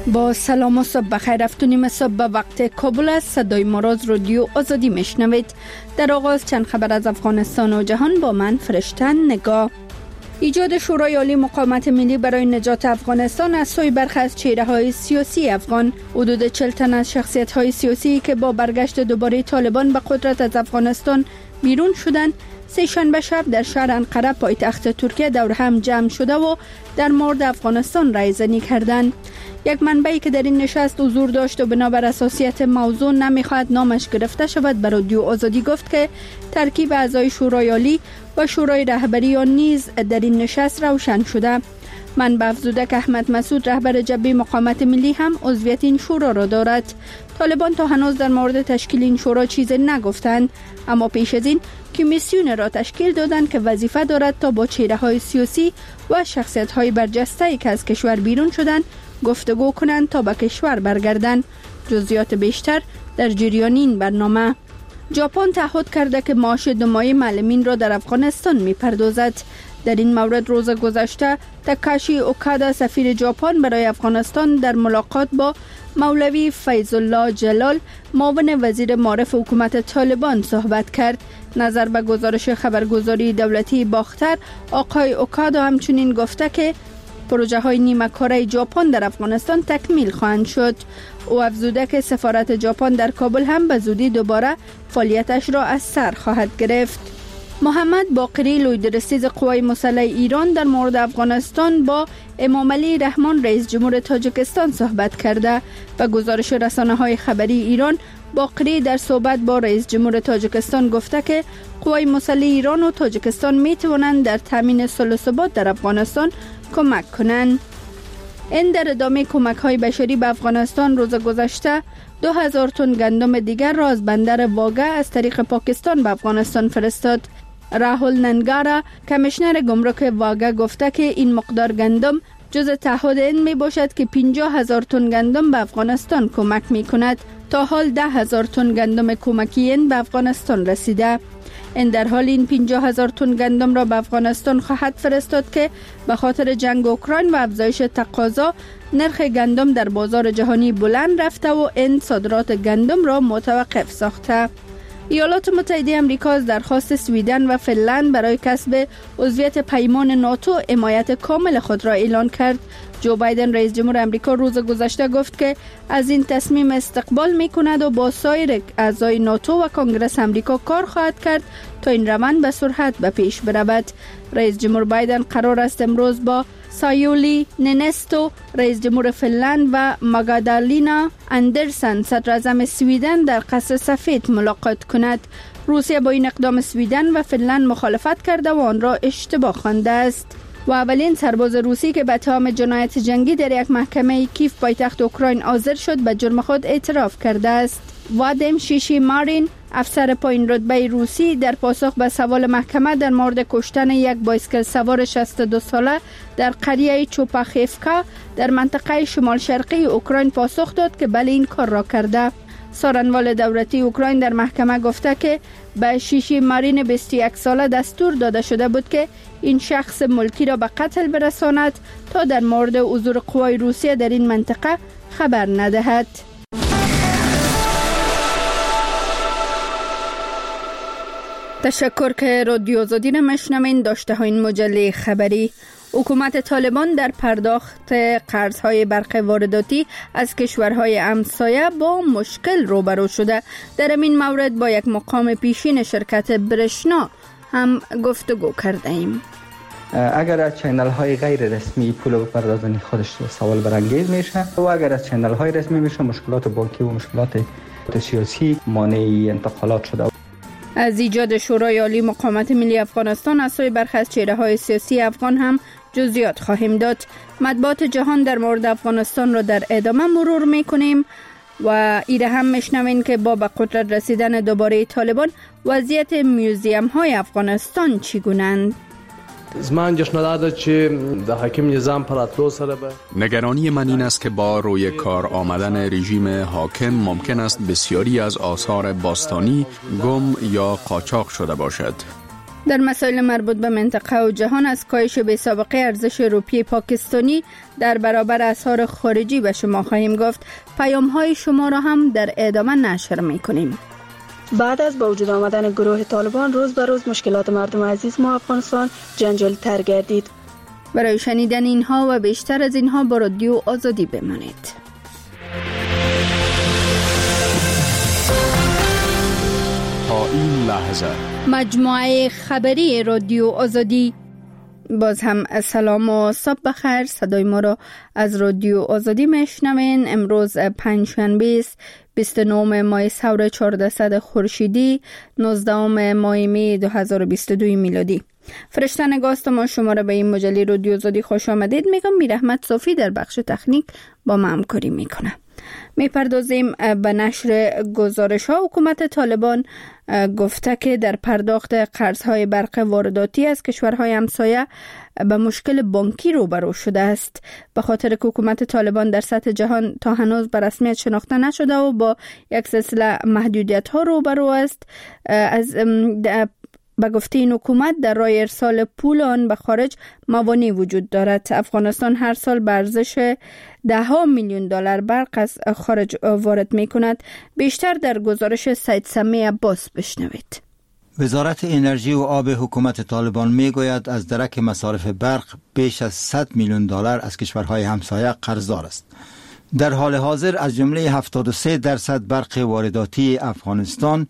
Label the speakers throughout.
Speaker 1: با سلام و صبح بخیر. افتونیم صبح به وقت کابل است. صدای ما را از رادیو آزادی میشنوید. در آغاز چند خبر از افغانستان و جهان با من فرشتن نگاه. ایجاد شورای عالی مقاومت ملی برای نجات افغانستان از سوی برخی از چهره‌های سیاسی افغان. حدود 40 تن از شخصیت‌های سیاسی که با برگشت دوباره طالبان به قدرت از افغانستان بیرون شدند، سه‌شنبه شب در شهر انقره پایتخت ترکیه دور هم جمع شده و در مورد افغانستان رایزنی کردند. یک منبعی که در این نشست حضور داشت و بنابر اساسیت موضوع نمیخواهد نامش گرفته شود به رادیو آزادی گفت که ترکیب اعضای شورای عالی و شورای رهبری آن نیز در این نشست روشن شده. منبع افزوده که احمد مسعود رهبر جبهه مقاومت ملی هم عضویت این شورا را دارد. طالبان تا هنوز در مورد تشکیل این شورا چیزی نگفتند، اما پیش از این کمیسیون را تشکیل دادند که وظیفه دارد تا با چهره‌های سیاسی و شخصیت‌های برجسته‌ای که از کشور بیرون شدند گفتگو کنند تا به کشور برگردند. جزئیات بیشتر در جریان این برنامه. ژاپن تعهد کرده که معاش 2 ماهه معلمین را در افغانستان می‌پردازد. در این مورد روز گذشته تاکاشی اوکادا سفیر ژاپن برای افغانستان در ملاقات با مولوی فیض الله جلال معاون وزیر معارف حکومت طالبان صحبت کرد. نظر به گزارش خبرگزاری دولتی باختر، آقای اوکادا همچنین گفته که پروژه های نیمه کاره ژاپن در افغانستان تکمیل خواهند شد. او افزوده که سفارت ژاپن در کابل هم به زودی دوباره فعالیتش را از سر خواهد گرفت. محمد باقری لویدرسیز قوای مسلح ایران در مورد افغانستان با امام علی رحمان رئیس جمهور تاجیکستان صحبت کرده. به گزارش رسانه‌های خبری ایران، باقری در صحبت با رئیس جمهور تاجیکستان گفته که قوای مسلح ایران و تاجیکستان می توانند در تامین صلح و ثبات در افغانستان کمک کنند. این در ادامه کمک‌های بشری به افغانستان روز گذشته 2000 تن گندم دیگر را از بندر واگه از طریق پاکستان به افغانستان فرستاد. راهول ننگارا کمیشنر گمرک واگه گفته که این مقدار گندم جز تعهد این می باشد که 50,000 تن گندم به افغانستان کمک می کند. تا حال 10,000 تن گندم کمکی این به افغانستان رسیده. این در حال این 50,000 تن گندم را به افغانستان خواهد فرستاد که به خاطر جنگ اوکراین و افزایش تقاضا نرخ گندم در بازار جهانی بلند رفته و این صادرات گندم را متوقف ساخته. ایالات متحده آمریکا از درخواست سویدن و فنلند برای کسب عضویت پیمان ناتو حمایت کامل خود را اعلان کرد. جو بایدن رئیس جمهور آمریکا روز گذشته گفت که از این تصمیم استقبال می‌کند و با سایر اعضای ناتو و کنگره آمریکا کار خواهد کرد تا این روند به سرعت به پیش برود. رئیس جمهور بایدن قرار است امروز با سایولی نینستو رئیس جمهور فنلند و ماگدالینا اندرسن صدر اعظم سویدن در قصر سفید ملاقات کند. روسیه با این اقدام سویدن و فنلند مخالفت کرده و آن را اشتباه خوانده است. و اولین سرباز روسی که به اتهام جنایت جنگی در یک محکمه کیف پایتخت اوکراین حاضر شد به جرم خود اعتراف کرده است. وادیم شیشیمارین افسر پایین رتبه روسی در پاسخ به سوال محکمه در مورد کشتن یک بایسکل سوار 62 ساله در قریه چوپاخیفکا در منطقه شمال شرقی اوکراین پاسخ داد که بله این کار را کرده. سارنوال دولتی اوکراین در محکمه گفته که به شیشیمارین 21 ساله دستور داده شده بود که این شخص ملکی را به قتل برساند تا در مورد حضور قوای روسیه در این منطقه خبر ندهد. تشکر که رادیو آزادی را میشنوین. داشته ها این مجله خبری. حکومت طالبان در پرداخت قرضهای برق وارداتی از کشورهای همسایه با مشکل روبرو شده. در این مورد با یک مقام پیشین شرکت برشنا هم گفتگو کرده ایم.
Speaker 2: اگر از چینل های غیر رسمی پول بپردازنی خودش سوال برانگیز میشه و اگر از چینل های رسمی میشه مشکلات بانکی و مشکلات سیاسی مانع انتقالات شده.
Speaker 1: از ایجاد شورای عالی مقاومت ملی افغانستان از سوی برخی از چهره‌های سیاسی افغان هم جزئیات خواهیم داد. مطبوعات جهان در مورد افغانستان را در ادامه مرور میکنیم و ایره هم میشنوین که با به قدرت رسیدن دوباره طالبان وضعیت میوزیم های افغانستان چگونه‌اند.
Speaker 3: زمان جشن داده چې د حاکم نظام پر راتلو سره به
Speaker 4: نگرانی من این است که با روی کار آمدن رژیم حاکم ممکن است بسیاری از آثار باستانی گم یا قاچاق شده باشد.
Speaker 1: در مسائل مربوط به منطقه و جهان از کاهش بی‌سابقه ارزش روپیه پاکستانی در برابر اسعار خارجی به شما خواهیم گفت. پیام‌های شما را هم در ادامه نشر می‌کنیم.
Speaker 5: بعد از با وجود آمدن گروه طالبان روز به روز مشکلات مردم عزیز ما افغانستان جنجالی تر گردید.
Speaker 1: برای شنیدن اینها و بیشتر از اینها با رادیو آزادی بمانید.
Speaker 4: تا این لحظه
Speaker 1: مجموعه خبری رادیو آزادی. باز هم سلام و صبح بخیر. صدای ما را از رادیو آزادی میشنوین. امروز پنجشنبه 29 ماه سور 1400 خورشیدی 19 ماه می 2022 میلادی. فرشته نگاست ما شما را به این مجله رادیو آزادی خوش آمدید میگم. میر احمد صافی در بخش تکنیک با ما همکاری میکنه. میپردازیم به نشر گزارش ها. حکومت طالبان گفته که در پرداخت قرضهای برق وارداتی از کشورهای همسایه به مشکل بانکی روبرو شده است، به خاطر که حکومت طالبان در سطح جهان تا هنوز به رسمیت شناخته نشده و با یک سلسله محدودیت ها روبرو است. از به گفته این حکومت در راه ارسال پول آن به خارج موانع وجود دارد. افغانستان هر سال به ارزش $10 میلیون برق از خارج وارد می کند. بیشتر در گزارش سید سمی عباس بشنوید.
Speaker 6: وزارت انرژی و آب حکومت طالبان می گوید از درک مصارف برق بیش از $100 میلیون از کشورهای همسایه قرضدار است. در حال حاضر از جمله 73% برق وارداتی افغانستان،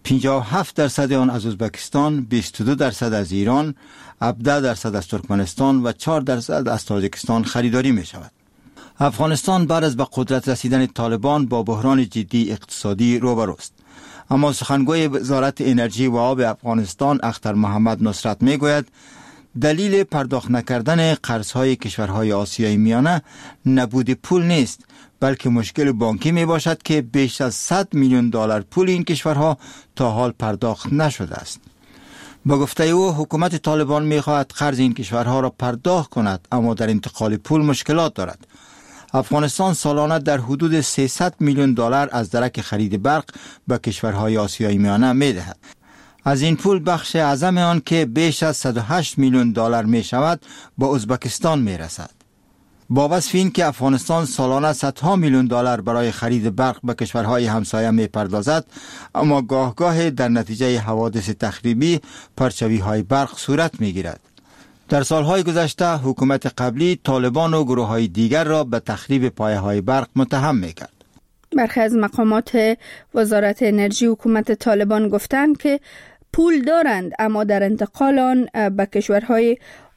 Speaker 6: 57% آن از ازبکستان، 22% از ایران، 17% از ترکمنستان و 4% از تاجیکستان خریداری می شود. افغانستان بعد از به قدرت رسیدن طالبان با بحران جدی اقتصادی روبروست. اما سخنگوی وزارت انرژی و آب افغانستان اختر محمد نصرت می گوید دلیل پرداخت نکردن قرضهای کشورهای آسیای میانه نبود پول نیست، بلکه مشکل بانکی می باشد که بیش از $100 میلیون پول این کشورها تا حال پرداخت نشده است. با گفته او حکومت طالبان می خواهد قرض این کشورها را پرداخت کند، اما در انتقال پول مشکلات دارد. افغانستان سالانه در حدود $300 میلیون از درک خرید برق به کشورهای آسیای میانه می دهد. از این پول بخش اعظم آن که بیش از $108 میلیون می شود با ازبکستان می رسد. با وصف این که افغانستان سالانه $100 میلیون برای خرید برق به کشورهای همسایه می پردازد، اما گاه در نتیجه حوادث تخریبی پرچاوی‌های برق صورت می گیرد. در سالهای گذشته حکومت قبلی طالبان و گروه‌های دیگر را به تخریب پایه‌های برق متهم می کرد.
Speaker 1: برخی از مقامات وزارت انرژی حکومت طالبان گفتند که پول دارند، اما در انتقال آن به کشورهای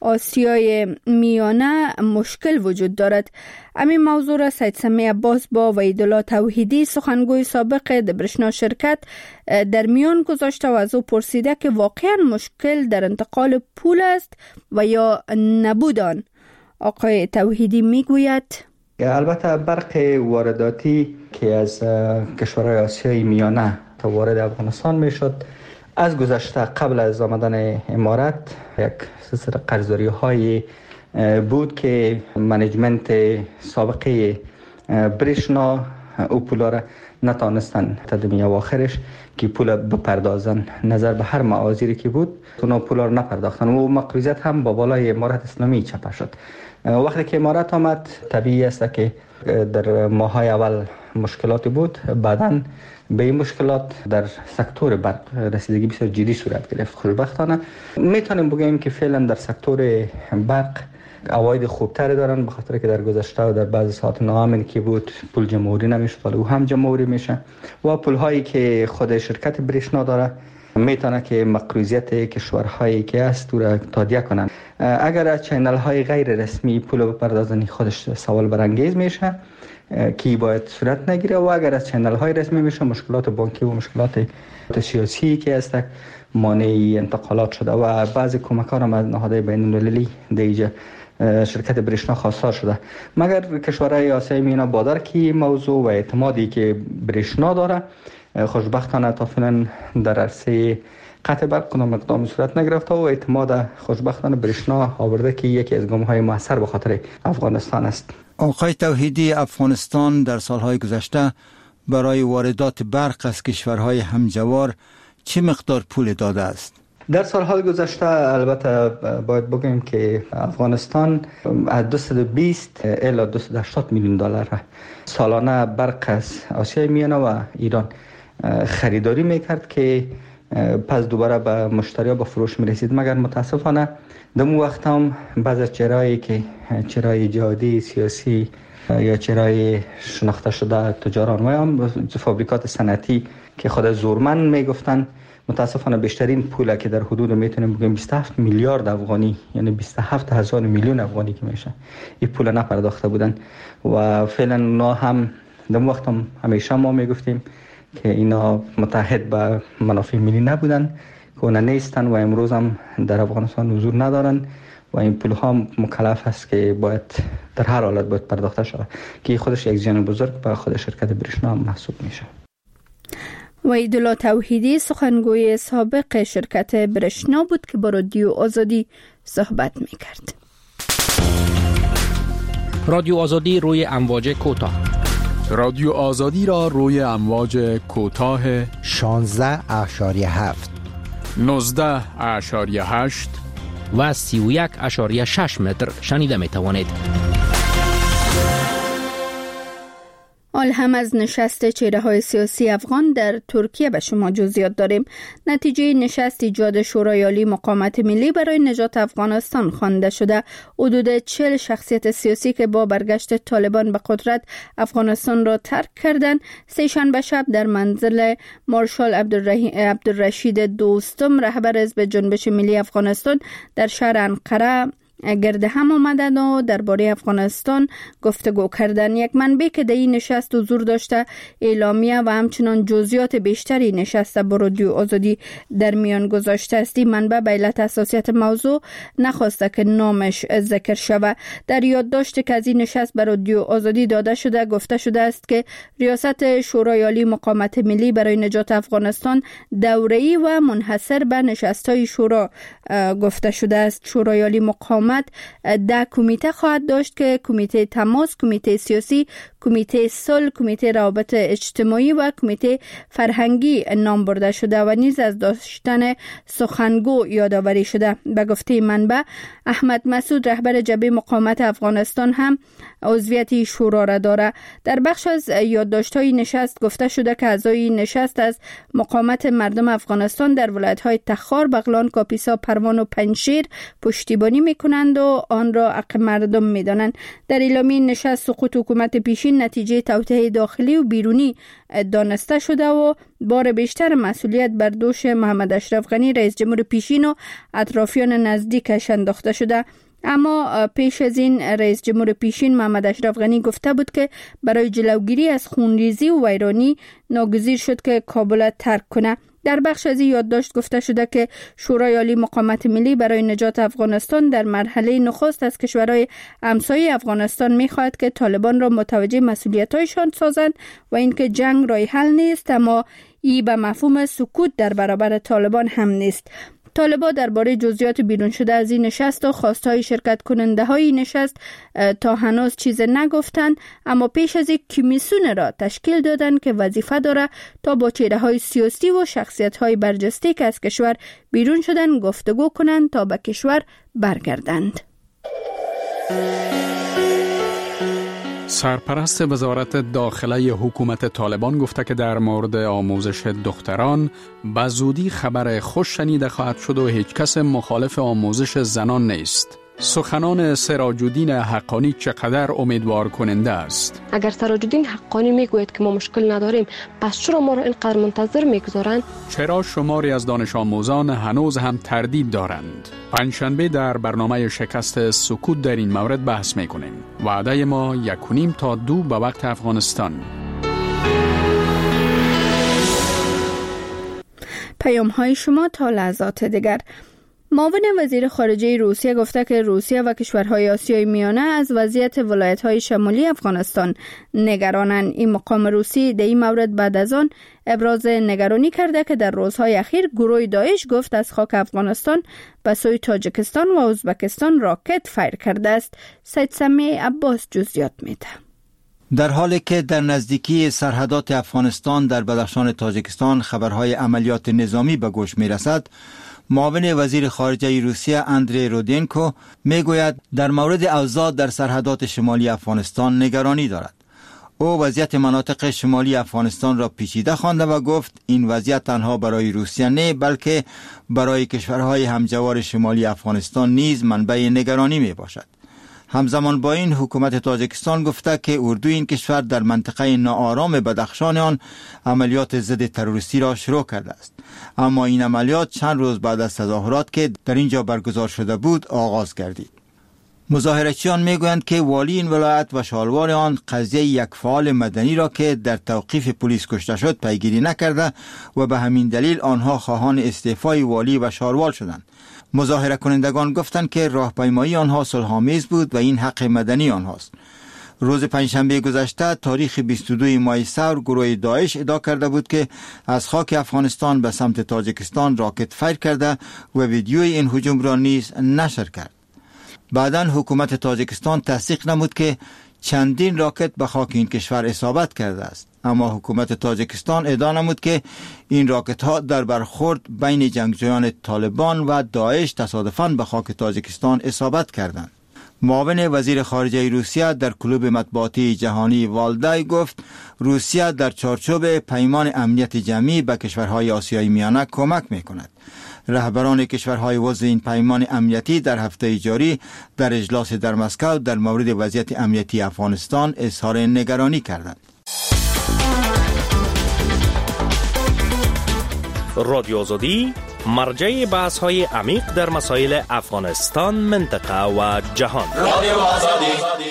Speaker 1: آسیای میانه مشکل وجود دارد. همین موضوع را سید سمی عباس با وحیدالله توحیدی سخنگوی سابق دبرشنا شرکت در میان گذاشته و از او پرسیده که واقعا مشکل در انتقال پول است و یا نبود آن. آقای توحیدی میگوید
Speaker 2: البته برق وارداتی که از کشورهای آسیای میانه تا وارد افغانستان میشد، از گذشته قبل از آمدن امارت یک سلسله قرضداری های بود که منیجمنت سابقه برشنا او پولا را نتانستن تا دمی اواخرش که پول بپردازن. نظر به هر معاذیری که بود اونا پولا را نپرداختن و مقروضیت هم با بالای امارت اسلامی چپه شد. وقتی که امارت آمد طبیعی است که در ماهای اول مشکلاتی بود، بعداً به این مشکلات در سکتور برق رسیدگی بسیار جدی صورت گرفت. خوشبختانه میتونیم بگیم که فعلا در سکتور برق عواید خوبتری دارن، به خاطر که در گذشته و در بعضی ساعات ناامنی که بود پول جمهوری نمیشد ولی او هم جمهوری میشه و پول هایی که خود شرکت برشنا داره میتونه که مقروضیت کشورهایی که است او را تادیه کنن. اگر از چینل های غیر رسمی پول بپردازنی خودش سوال برانگیز میشه کی باید صورت نگیره، و اگر از چینل های رسمی میشه مشکلات بانکی و مشکلات سیاسی که است مانع انتقالات شده و بعضی کمکان هم از نهادهای بین المللی دیگه شرکت برشنا خواستار شده. مگر کشورهای آسیای میانه با درک موضوع و اعتمادی که برشنا داره خوشبختانه تا فعلا در عرصه قطع برق کدام اقدام صورت نگرفته و اعتماد خوشبختانه برشنا آورده که یکی از گام‌های موثر به خاطر افغانستان است.
Speaker 6: آقای توحیدی، افغانستان در سالهای گذشته برای واردات برق از کشورهای همجوار چه مقدار پول داده است؟
Speaker 2: در سالهای گذشته البته باید بگیم که افغانستان از 220 الی 280 میلیون دلار سالانه برق از آسیای میانه و ایران خریداری میکرد که پس دوباره به مشتری‌ها با فروش میرسید. مگر متاسفانه در اون وقت هم بعض از چهرهایی که چهرهای جهادی سیاسی یا چهرهای شناخته شده تجاران و هم فابریکات صنعتی که خود زورمن میگفتن، متاسفانه بیشترین پولی که در حدود میتونیم بگیم 27 میلیارد افغانی، یعنی 27,000 میلیون افغانی که میشه، این پول نپرداخته بودن و فعلا اونا هم در وقت هم همیشه ما میگفتیم که اینا متحد به منافع ملی نبودن که اونا نیستن و امروز هم در افغانستان حضور ندارن و این پول ها مکلف است که باید در هر حالت باید پرداخته شود که خودش یک زیان بزرگ به خود شرکت برشنا هم محسوب میشه.
Speaker 1: وحیدالله توحیدی سخنگوی سابق شرکت برشنا بود که با رادیو آزادی صحبت میکرد.
Speaker 7: رادیو آزادی روی امواج کوتاه.
Speaker 4: رادیو آزادی را روی امواج کوتاه
Speaker 8: 16.7
Speaker 4: 19.8
Speaker 7: و 31.6 متر شنیده می توانید.
Speaker 1: حال هم از نشست چهره‌های سیاسی افغان در ترکیه به شما جزئیات داریم. نتیجه نشست ایجاد شورای عالی مقاومت ملی برای نجات افغانستان خوانده شده. حدود 40 شخصیت سیاسی که با برگشت طالبان به قدرت افغانستان را ترک کردند، سه‌شنبه شب در منزل مارشال عبدالرشید دوستم، رهبر حزب جنبش ملی افغانستان، در شهر انقره گرد هم آمدند و درباره افغانستان گفتگو کردند. یک منبع که در این نشست حضور داشته اعلامیه و همچنان جزئیات بیشتری نشست با رادیو آزادی در میان گذاشته است. این منبع به علت حساسیت موضوع نخواسته که نامش ذکر شود. در یادداشتی که از این نشست به رادیو آزادی داده شده گفته شده است که ریاست شورای عالی مقاومت ملی برای نجات افغانستان دوره‌ای و منحصر به نشست‌های شورا گفته شده است. شورای عالی مقاومت 10 کمیته خواهد داشت که کمیته تماس، کمیته سیاسی، کمیته صلح، کمیته روابط اجتماعی و کمیته فرهنگی نام برده شده و نیز از داشتن سخنگو یادآوری شده. به گفته منبع، احمد مسعود رهبر جبهه مقاومت افغانستان هم عضویت شورا را دارد. در بخش از یادداشت‌های نشست گفته شده که اعضای نشست از مقاومت مردم افغانستان در ولایت‌های تخار، بغلان، کاپیسا، پروان و پنجشیر پشتیبانی می‌کنند و آن را حق مردم می‌دانند. در اعلامیه نشست سقوط حکومت پیشین نتیجه توطئه داخلی و بیرونی دانسته شده و بار بیشتر مسئولیت بر دوش محمد اشرف غنی رئیس جمهور پیشین و اطرافیان نزدیکش انداخته شده. اما پیش از این رئیس جمهور پیشین محمد اشرف غنی گفته بود که برای جلوگیری از خونریزی و ویرانی ناگزیر شد که کابل ترک کنه. در بخش از این یادداشت گفته شده که شورای عالی مقاومت ملی برای نجات افغانستان در مرحله نخست از کشورهای همسایه افغانستان می‌خواهد که طالبان را متوجه مسئولیت‌هایشان سازند و اینکه جنگ راه حل نیست، اما این به مفهوم سکوت در برابر طالبان هم نیست. طالبان درباره جزئیات بیرون شده از این نشست و خواستهای شرکت کننده های نشست تا هنوز چیز نگفتند، اما پیش از یک کمیسیون را تشکیل دادند که وظیفه داره تا با چهره های سیاسی و شخصیت های برجسته که از کشور بیرون شدن گفتگو کنند تا به کشور برگردند.
Speaker 4: سرپرست وزارت داخله حکومت طالبان گفته که در مورد آموزش دختران به زودی خبر خوش شنیده خواهد شد و هیچ کس مخالف آموزش زنان نیست. سخنان سراج الدین حقانی چقدر امیدوار کننده است.
Speaker 9: اگر سراج الدین حقانی میگوید که ما مشکل نداریم، پس چرا ما را اینقدر منتظر میگذارند؟
Speaker 4: چرا شماری از دانش آموزان هنوز هم تردید دارند؟ پنجشنبه در برنامه شکست سکوت در این مورد بحث میکنیم. وعده ما 1.5 تا 2 به وقت افغانستان.
Speaker 1: پیام های شما تا لحظات دیگر. معاون وزیر خارجه روسیه گفته که روسیه و کشورهای آسیای میانه از وضعیت ولایت‌های شمالی افغانستان نگرانند. این مقام روسی در این مورد بعد از آن ابراز نگرانی کرده که در روزهای اخیر گروه داعش گفت از خاک افغانستان به سوی تاجیکستان و ازبکستان راکت فایر کرده است. سید سمیع عباس جزئیات میده.
Speaker 6: در حالی که در نزدیکی سرحدات افغانستان در بدخشان تاجیکستان خبرهای عملیات نظامی به گوش می رسد، معاون وزیر خارجه روسیه اندری رودنکو میگوید در مورد اوضاع در سرحدات شمالی افغانستان نگرانی دارد. او وضعیت مناطق شمالی افغانستان را پیچیده خوانده و گفت این وضعیت تنها برای روسیه نه بلکه برای کشورهای همجوار شمالی افغانستان نیز منبع نگرانی می باشد. همزمان با این حکومت تاجیکستان گفته که اردوی این کشور در منطقه ناآرام بدخشان آن عملیات ضد تروریستی را شروع کرده است، اما این عملیات چند روز بعد از تظاهرات که در اینجا برگزار شده بود آغاز گردید. مظاهرچیان میگویند که والی این ولایت و شالوار آن قضیه یک فعال مدنی را که در توقیف پلیس کشته شد پیگیری نکرده و به همین دلیل آنها خواهان استعفای والی و شالوار شدند. مظاهره کنندگان گفتند که راهپیمایی آنها صلح‌آمیز بود و این حق مدنی آنهاست. روز پنجشنبه گذشته تاریخ 22 ماه سور گروه داعش ادعا کرده بود که از خاک افغانستان به سمت تاجیکستان راکت فیر کرده و ویدیوی این هجوم را نیز نشر کرد. بعداً حکومت تاجیکستان تصدیق نمود که چندین راکت به خاک این کشور اصابت کرده است، اما حکومت تاجیکستان ادعا نمود که این راکت ها در برخورد بین جنگجویان طالبان و داعش تصادفاً به خاک تاجیکستان اصابت کردند. معاون وزیر خارجه روسیه در کلوب مطبوعاتی جهانی والدای گفت روسیه در چارچوب پیمان امنیت جمعی به کشورهای آسیای میانه کمک میکند. رهبران کشورهای عضو این پیمان امنیتی در هفته جاری در اجلاس در مسکو در مورد وضعیت امنیتی افغانستان اظهار نگرانی کردند.
Speaker 8: رادیو آزادی مرجع بحث های عمیق در مسائل افغانستان، منطقه و جهان. رادیو آزادی.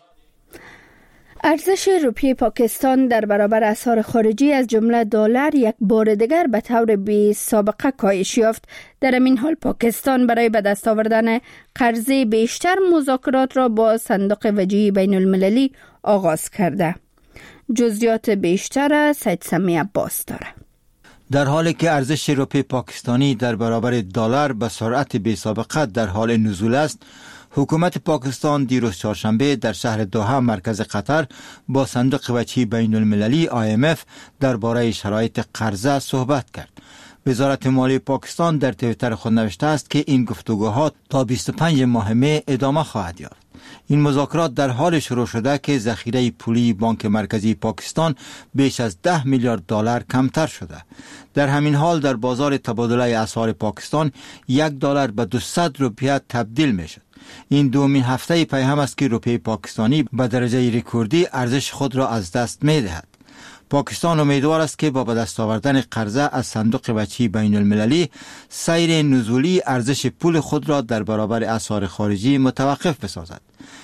Speaker 1: ارزش روپیه پاکستان در برابر اسعار خارجی از جمله دلار یک بار دیگر به طور بی سابقه کاهش یافت. در این حال پاکستان برای به دست آوردن قرضه بیشتر مذاکرات را با صندوق وجهی بین المللی آغاز کرده. جزئیات بیشتر سید سمی عباس داره.
Speaker 6: در حالی که ارزش روپیه پاکستانی در برابر دلار به سرعت بی سابقه در حال نزول است، حکومت پاکستان دیروز چهارشنبه در شهر دوحه مرکز قطر با صندوق وجهی بین المللی IMF درباره شرایط قرضه صحبت کرد. وزارت مالی پاکستان در توییتر خود نوشته است که این گفتگوها تا 25 ماه می ادامه خواهد یافت. این مذاکرات در حال شروع شده که ذخیره پولی بانک مرکزی پاکستان بیش از 10 میلیارد دلار کمتر شده. در همین حال در بازار تبادله اسعار پاکستان $1 به 200 روپیه تبدیل می شد. این دومین هفته پی هم است که روپیه پاکستانی به درجه رکوردی ارزش خود را از دست می دهد. پاکستان امیدوار است که با به دست آوردن قرضه از صندوق وجهی بین المللی سیر نزولی ارزش پول خود را در برابر اسعار خارجی متوقف بسازد.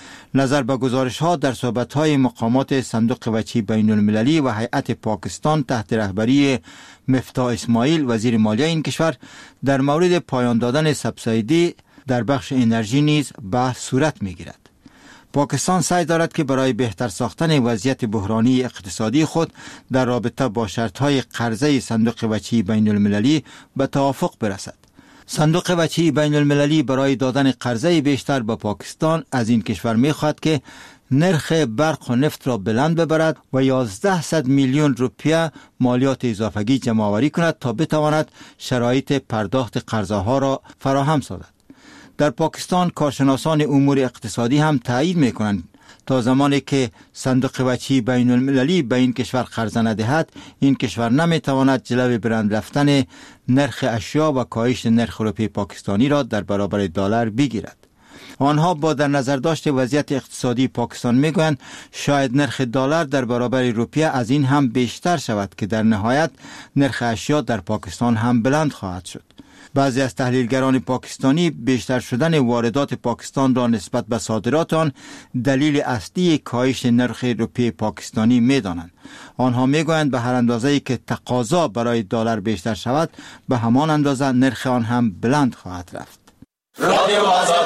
Speaker 6: نظر به گزارش ها در صحبت های مقامات صندوق وجهی بین المللی و هیئت پاکستان تحت رهبری مفتاح اسماعیل وزیر مالیه این کشور در مورد پایان دادن سبسیدی در بخش انرژی نیز بحث صورت می گیرد. پاکستان سعی دارد که برای بهتر ساختن وضعیت بحرانی اقتصادی خود در رابطه با شرطهای قرضه صندوق وجهی بین المللی به توافق برسد. صندوق وجهی بین المللی برای دادن قرضه بیشتر به پاکستان از این کشور می خواهد که نرخ برق و نفت را بلند ببرد و 1100 میلیون روپیه مالیات اضافگی جمع آوری کند تا بتواند شرایط پرداخت قرضه ها را فراهم سازد. در پاکستان کارشناسان امور اقتصادی هم تایید می کنند تا زمانی که صندوق وجهی بین المللی به این کشور قرضه ندهد، این کشور نمی تواند جلوی بلند رفتن نرخ اشیا و کاهش نرخ روپیه پاکستانی را در برابر دلار بگیرد. آنها با در نظر داشت وضعیت اقتصادی پاکستان میگویند شاید نرخ دلار در برابر روپیه از این هم بیشتر شود که در نهایت نرخ اشیا در پاکستان هم بلند خواهد شد. بعضی از تحلیلگران پاکستانی بیشتر شدن واردات پاکستان را نسبت به صادرات آن دلیل اصلی کاهش نرخ روپیه پاکستانی می‌دانند. آنها میگویند به هر اندازه‌ای که تقاضا برای دلار بیشتر شود به همان اندازه نرخ آن هم بلند خواهد رفت. رادیو آزادی.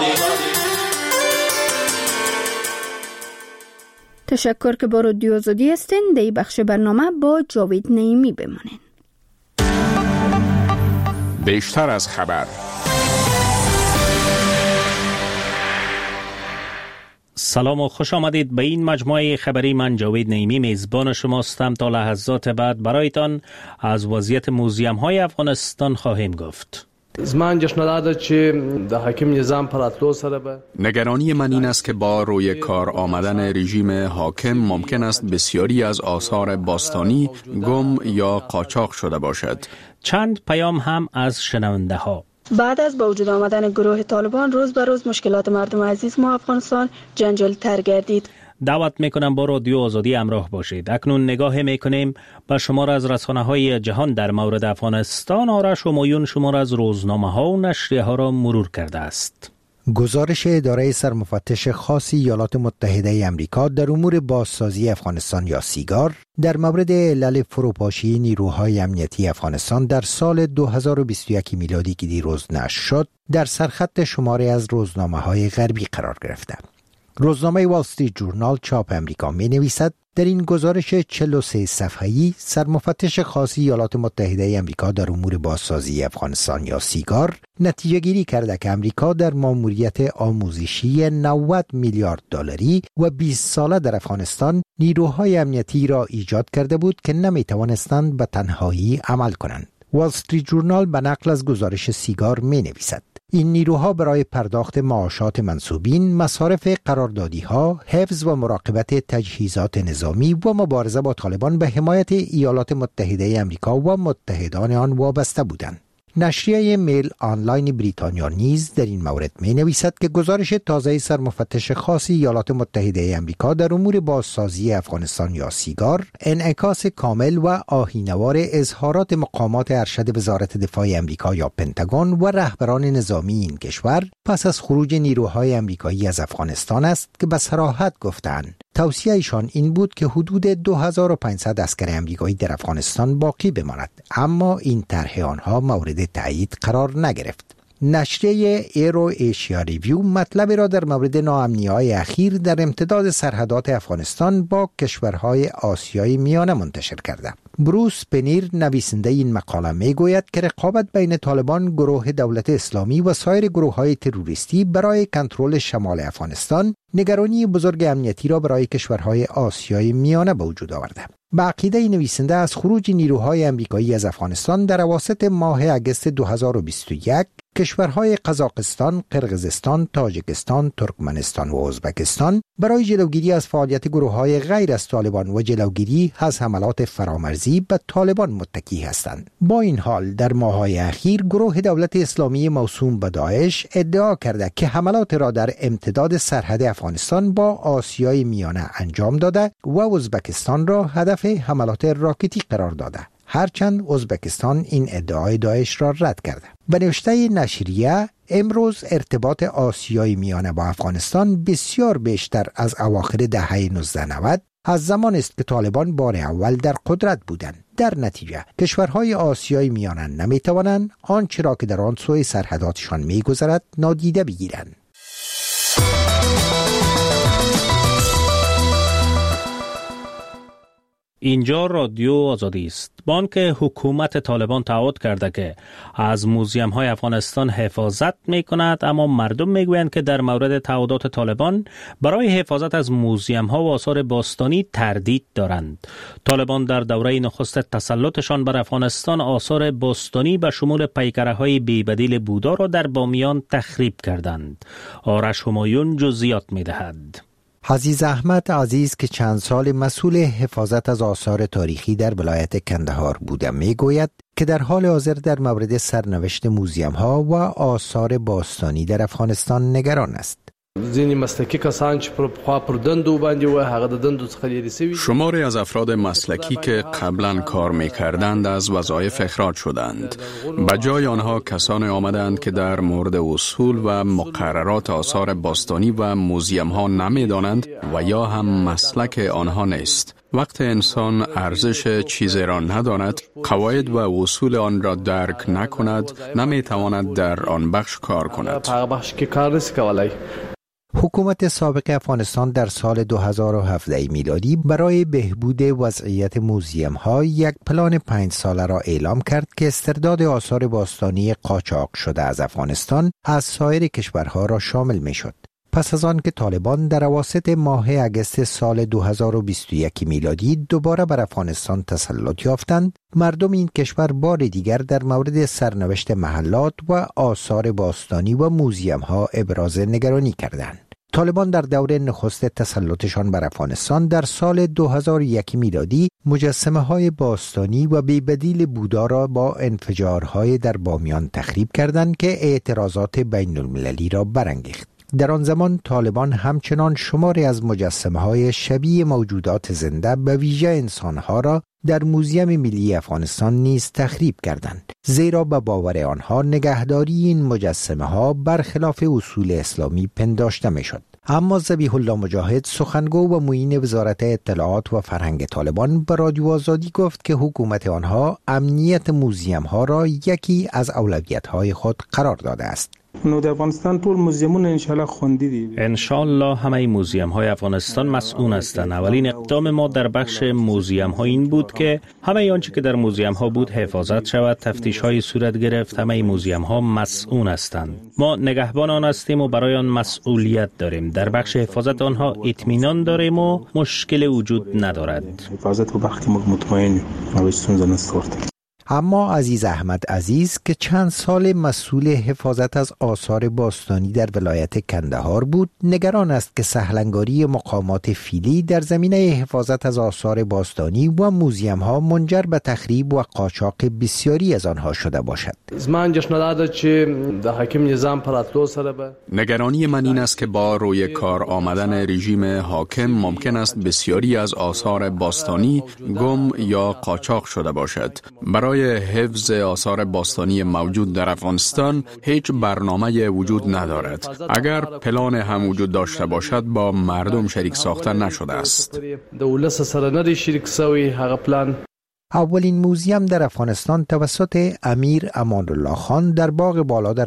Speaker 1: تشکر که با رادیو آزادی هستین. در این بخش برنامه با جاوید نعیمی بمانین.
Speaker 4: بیشتر از خبر.
Speaker 7: سلام و خوش آمدید به این مجموعه خبری. من جاوید نعیمی میزبان شما هستم. تا لحظات بعد برایتان از وضعیت موزیم های افغانستان خواهیم گفت.
Speaker 3: زمان جشن داده چه در حکم نظام پراتلو سره به
Speaker 4: نگرانی من این است که با روی کار آمدن رژیم حاکم ممکن است بسیاری از آثار باستانی گم یا قاچاق شده باشد.
Speaker 7: چند پیام هم از شنونده ها.
Speaker 5: بعد از با وجود آمدن گروه طالبان روز به روز مشکلات مردم عزیز ما افغانستان جنجال‌تر گردید.
Speaker 7: دعوت میکنم با رادیو آزادی همراه باشید. اکنون نگاه میکنیم به شمار از رسانه‌های جهان در مورد افغانستان. آرش همایون شمار از روزنامه‌ها و نشریه‌ها را مرور کرده است.
Speaker 10: گزارش اداره سرمفتش خاص ایالات متحده امریکا در امور بازسازی افغانستان یا سیگار در مورد علل فروپاشی نیروهای امنیتی افغانستان در سال 2021 میلادی که دیروز نشر شد در سرخط شماری از روزنامه‌های غربی قرار گرفته. روزنامه وال استریت جورنال چاپ امریکا می نویسد در این گزارش 43 صفحه‌ای سرمفتش خاص ایالات متحده امریکا در امور بازسازی افغانستان یا سیگار نتیجه گیری کرده که امریکا در ماموریت آموزشی 90 میلیارد دلاری و 20 ساله در افغانستان نیروهای امنیتی را ایجاد کرده بود که نمی توانستند به تنهایی عمل کنند. وال استریت جورنال به نقل از گزارش سیگار می نویسد این نیروها برای پرداخت معاشات منصوبین، مصارف قراردادی‌ها، حفظ و مراقبت تجهیزات نظامی و مبارزه با طالبان به حمایت ایالات متحده امریکا و متحدان آن وابسته بودند. نشریه میل آنلاین بریتانیا نیز در این مورد می نویسد که گزارش تازه سرمفتش خاص ایالات متحده امریکا در امور بازسازی افغانستان یا سیگار انعکاس کامل و آیین‌وار اظهارات مقامات ارشد وزارت دفاع امریکا یا پنتاگون و رهبران نظامی این کشور پس از خروج نیروهای امریکایی از افغانستان است که به صراحت گفتند توصیه ایشان این بود که حدود 2500 عسکر امریکایی در افغانستان باقی بماند، اما این طرح آنها مورد تایید قرار نگرفت. نشریه ایرو ایشیا ریویو مطلب را در مورد ناامنی‌های اخیر در امتداد سرحدات افغانستان با کشورهای آسیای میانه منتشر کرده. بروس پنیر نویسنده این مقاله میگوید که رقابت بین طالبان، گروه دولت اسلامی و سایر گروه‌های تروریستی برای کنترل شمال افغانستان نگرانی بزرگ امنیتی را برای کشورهای آسیای میانه به وجود آورده. به عقیده نویسنده از خروج نیروهای امریکایی از افغانستان در اواسط ماه اگست 2021 کشورهای قزاقستان، قرقیزستان، تاجیکستان، ترکمنستان و ازبکستان برای جلوگیری از فعالیت گروه‌های غیر از طالبان و جلوگیری از حملات فرامرزی به طالبان متکی هستند. با این حال در ماه‌های اخیر گروه دولت اسلامی موسوم به داعش ادعا کرده که حملات را در امتداد سرحد افغانستان با آسیای میانه انجام داده و ازبکستان را هدف حملات راکتی قرار داده. هرچند ازبکستان این ادعای داعش را رد کرده. به نوشته نشریه امروز ارتباط آسیای میانه با افغانستان بسیار بیشتر از اواخر دهه 1990 از زمان است که طالبان بار اول در قدرت بودند. در نتیجه کشورهای آسیای میانه نمیتوانند آنچه را که در آن سوی سرحداتشان میگذرد نادیده بگیرند.
Speaker 7: اینجا رادیو آزادی است. بانک حکومت طالبان تعهد کرده که از موزیم های افغانستان حفاظت می کند، اما مردم می گویند که در مورد تعهدات طالبان برای حفاظت از موزیم ها و آثار باستانی تردید دارند. طالبان در دوره نخست تسلطشان بر افغانستان آثار باستانی به شمول پیکره های بی‌بدیل بودا را در بامیان تخریب کردند. آرش همایون جزئیات می دهد.
Speaker 10: عزیز احمد عزیز که چند سال مسئول حفاظت از آثار تاریخی در ولایت کندهار بوده میگوید که در حال حاضر در مورد سرنوشت موزیم ها و آثار باستانی در افغانستان نگران است.
Speaker 4: شماری از افراد مسلکی که قبلا کار می‌کردند از وظایف اخراج شدند. به جای آنها کسانی آمدند که در مورد اصول و مقررات آثار باستانی و موزیم ها نمی‌دانند و یا هم مسلک آنها نیست. وقت انسان ارزش چیزی را نداند، قواعد و اصول آن را درک نکند، نمی‌تواند در آن بخش کار کند.
Speaker 10: حکومت سابق افغانستان در سال 2017 میلادی برای بهبود وضعیت موزیم ها یک پلان 5 ساله را اعلام کرد که استرداد آثار باستانی قاچاق شده از افغانستان از سایر کشورها را شامل می شد. پس از آن که طالبان در اواسط ماه اگست سال 2021 میلادی دوباره بر افغانستان تسلط یافتند، مردم این کشور بار دیگر در مورد سرنوشت محلات و آثار باستانی و موزیم ها ابراز نگرانی کردند. طالبان در دوره نخست تسلطشان بر افغانستان در سال 2001 میلادی مجسمه های باستانی و بی‌بدیل بودا را با انفجارهای در بامیان تخریب کردند که اعتراضات بین المللی را برانگیخت. در آن زمان طالبان همچنان شماری از مجسمه های شبیه موجودات زنده به ویژه انسانها را در موزیم ملی افغانستان نیز تخریب کردند، زیرا به باور آنها نگهداری این مجسمه ها برخلاف اصول اسلامی پنداشته می شد. اما ذبیح الله مجاهد، سخنگو و معین وزارت اطلاعات و فرهنگ طالبان، به رادیو آزادی گفت که حکومت آنها امنیت موزیم ها را یکی از اولویت های خود قرار داده است.
Speaker 11: نو د افغانستان ټول موزیمونه ان شاء الله خوندي دي.
Speaker 7: ان شاء الله همه موزیم های افغانستان مسئول هستند. اولین اقدام ما در بخش موزیم ها این بود که همه آنچه که در موزیم ها بود حفاظت شود، تفتیش های صورت گرفت. همه موزیم ها مسئول هستند. ما نگهبان آن هستیم و برای آن مسئولیت داریم. در بخش حفاظت آنها اطمینان داریم و مشکل وجود ندارد.
Speaker 11: حفاظت و بخش مطمئن و سونز نستورت.
Speaker 10: اما عزیز احمد عزیز که چند سال مسئول حفاظت از آثار باستانی در ولایت کندهار بود، نگران است که سهلنگاری مقامات فیلی در زمینه حفاظت از آثار باستانی و موزیم ها منجر به تخریب و قاچاق بسیاری از آنها شده باشد.
Speaker 4: نگرانی من این است که با روی کار آمدن رژیم حاکم ممکن است بسیاری از آثار باستانی گم یا قاچاق شده باشد. برای حفظ آثار باستانی موجود در افغانستان هیچ برنامه وجود ندارد. اگر پلان هم وجود داشته باشد با مردم شریک ساخته نشده است.
Speaker 10: اولین موزیم در افغانستان توسط امیر امان الله خان در باغ بالا در